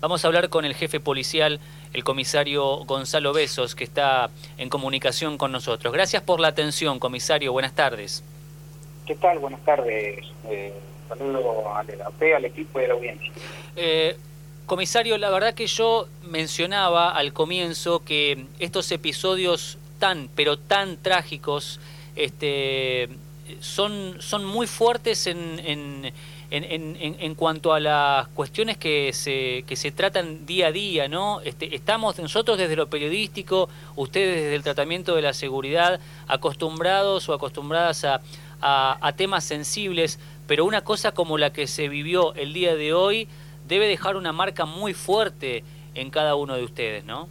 Vamos a hablar con el jefe policial, el comisario Gonzalo Besos, que está en comunicación con nosotros. Gracias por la atención, comisario. Buenas tardes. ¿Qué tal? Buenas tardes. Saludo a usted, al equipo y a la audiencia. Comisario, la verdad que yo mencionaba al comienzo que estos episodios pero tan trágicos son muy fuertes en cuanto a las cuestiones que se tratan día a día, ¿no? Estamos nosotros desde lo periodístico, ustedes desde el tratamiento de la seguridad, acostumbrados o acostumbradas a temas sensibles, pero una cosa como la que se vivió el día de hoy debe dejar una marca muy fuerte en cada uno de ustedes, ¿no?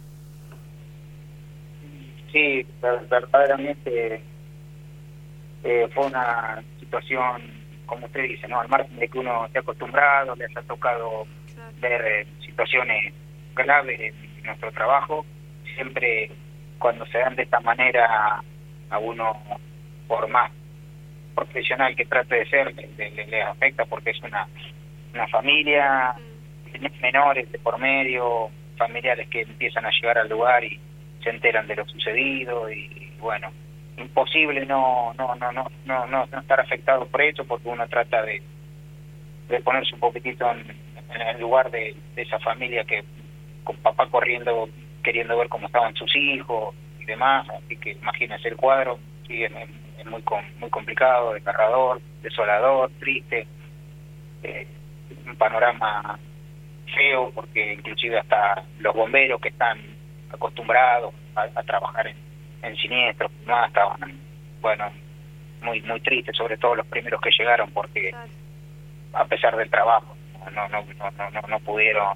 Sí, verdaderamente fue una situación, como usted dice, ¿no? Al margen de que uno esté acostumbrado, les ha tocado ver situaciones graves en nuestro trabajo, siempre cuando se dan de esta manera a uno, por más profesional que trate de ser, le afecta porque es una familia, menores de por medio, familiares que empiezan a llegar al lugar y se enteran de lo sucedido y bueno, imposible no estar afectado por eso, porque uno trata de ponerse un poquitito en el lugar de esa familia que con papá corriendo queriendo ver cómo estaban sus hijos y demás, así que imagínense el cuadro, sí, es muy complicado, desgarrador, desolador, triste, un panorama feo, porque inclusive hasta los bomberos que están acostumbrados a trabajar en siniestros más estaban, bueno, muy tristes, sobre todo los primeros que llegaron, porque a pesar del trabajo no pudieron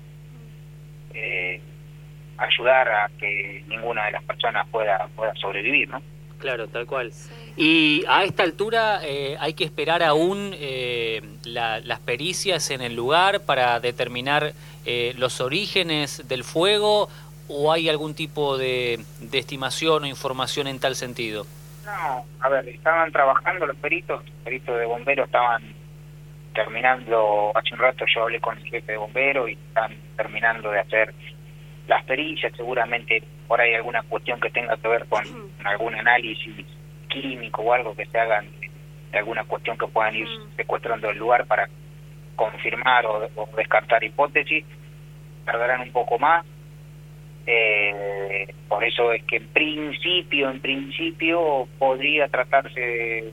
ayudar a que ninguna de las personas pueda sobrevivir, ¿no? Claro, tal cual. Y a esta altura hay que esperar aún las pericias en el lugar para determinar los orígenes del fuego, ¿o hay algún tipo de estimación o información en tal sentido? No, a ver, estaban trabajando los peritos de bomberos, estaban terminando, hace un rato yo hablé con el jefe de bomberos y están terminando de hacer las pericias, seguramente por ahí alguna cuestión que tenga que ver con algún análisis químico o algo que se hagan de alguna cuestión que puedan ir secuestrando el lugar para confirmar o descartar hipótesis, tardarán un poco más. Por eso es que en principio podría tratarse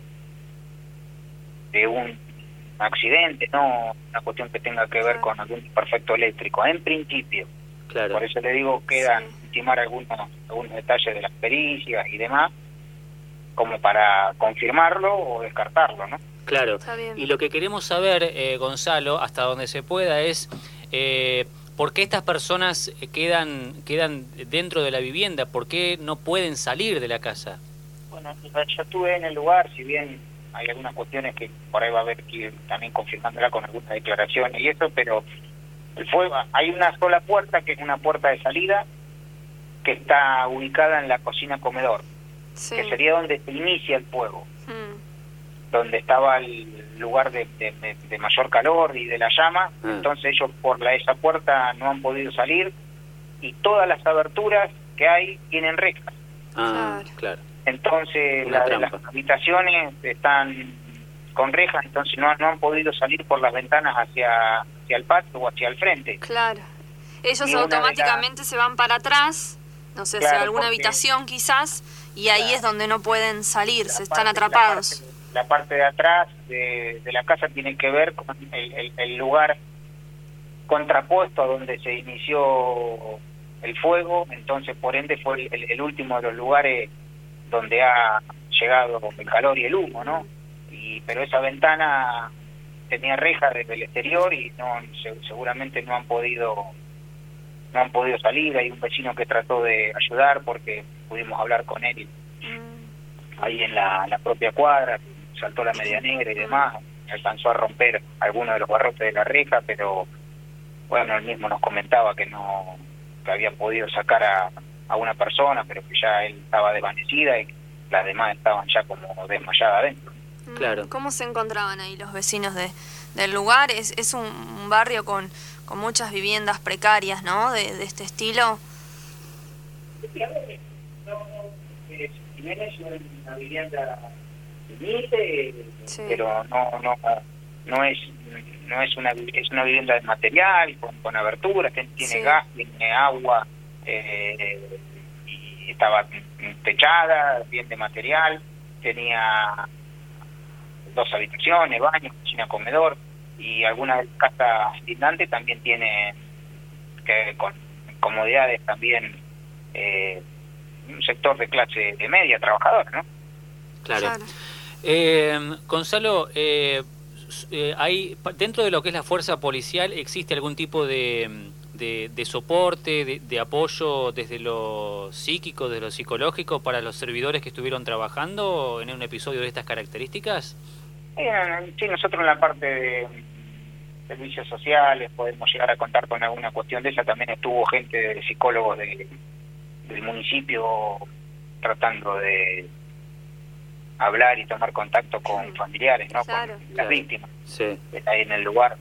de un accidente, no una cuestión que tenga que ver con algún desperfecto eléctrico, en principio. Claro. Por eso le digo, quedan ultimar algunos detalles de las pericias y demás, como para confirmarlo o descartarlo, ¿no? Claro. Y lo que queremos saber, Gonzalo, hasta donde se pueda, es ¿por qué estas personas quedan dentro de la vivienda? ¿Por qué no pueden salir de la casa? Bueno, yo estuve en el lugar, si bien hay algunas cuestiones que por ahí va a haber que ir también confirmándola con algunas declaraciones y eso, pero el fuego, hay una sola puerta, que es una puerta de salida, que está ubicada en la cocina-comedor, que sería donde se inicia el fuego, donde estaba el lugar de mayor calor y de la llama. Entonces ellos por esa puerta no han podido salir, y todas las aberturas que hay tienen rejas. Claro. Entonces las habitaciones están con rejas, entonces no han podido salir por las ventanas hacia el patio o hacia el frente. Claro. Ellos automáticamente se van para atrás, no sé, hacia alguna habitación quizás, y ahí es donde no pueden salir, están atrapados. La parte de atrás de la casa tiene que ver con el lugar contrapuesto a donde se inició el fuego, entonces por ende fue el último de los lugares donde ha llegado el calor y el humo, ¿no? Pero esa ventana tenía reja desde el exterior y seguramente no han podido salir. Hay un vecino que trató de ayudar porque pudimos hablar con él ahí en la propia cuadra, saltó la medianera y demás, alcanzó a romper algunos de los barrotes de la reja, pero bueno, él mismo nos comentaba que había podido sacar a una persona, pero que ya él estaba desvanecida y las demás estaban ya como desmayadas adentro. Claro. ¿Cómo se encontraban ahí los vecinos del lugar? ¿Es un barrio con con muchas viviendas precarias, ¿no? De este estilo. Si bien es una vivienda límite, Sí. pero no es una vivienda de material, con aberturas, tiene Sí. gas, tiene agua, y estaba techada, bien de material, tenía 2 habitaciones, baño, cocina, comedor, y algunas casas lindantes también tienen con comodidades también, un sector de clase de media, trabajadora, ¿no? Claro. Gonzalo, hay, dentro de lo que es la fuerza policial, ¿existe algún tipo de soporte, de apoyo desde lo psíquico, desde lo psicológico para los servidores que estuvieron trabajando en un episodio de estas características? Sí, nosotros en la parte de servicios sociales podemos llegar a contar con alguna cuestión de esa. También estuvo gente de psicólogos del municipio tratando de hablar y tomar contacto con familiares, ¿no? Claro. Con las víctimas. Sí. Ahí en el lugar.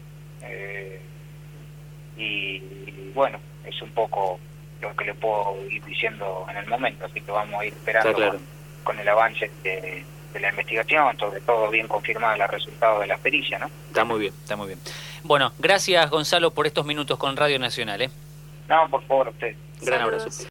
Y bueno, es un poco lo que le puedo ir diciendo en el momento, así que vamos a ir esperando Claro. con el avance de la investigación, sobre todo bien confirmado los resultados de la pericia, ¿no? Está muy bien, está muy bien. Bueno, gracias Gonzalo por estos minutos con Radio Nacional. No, por favor, usted. Gran Saludos. abrazo.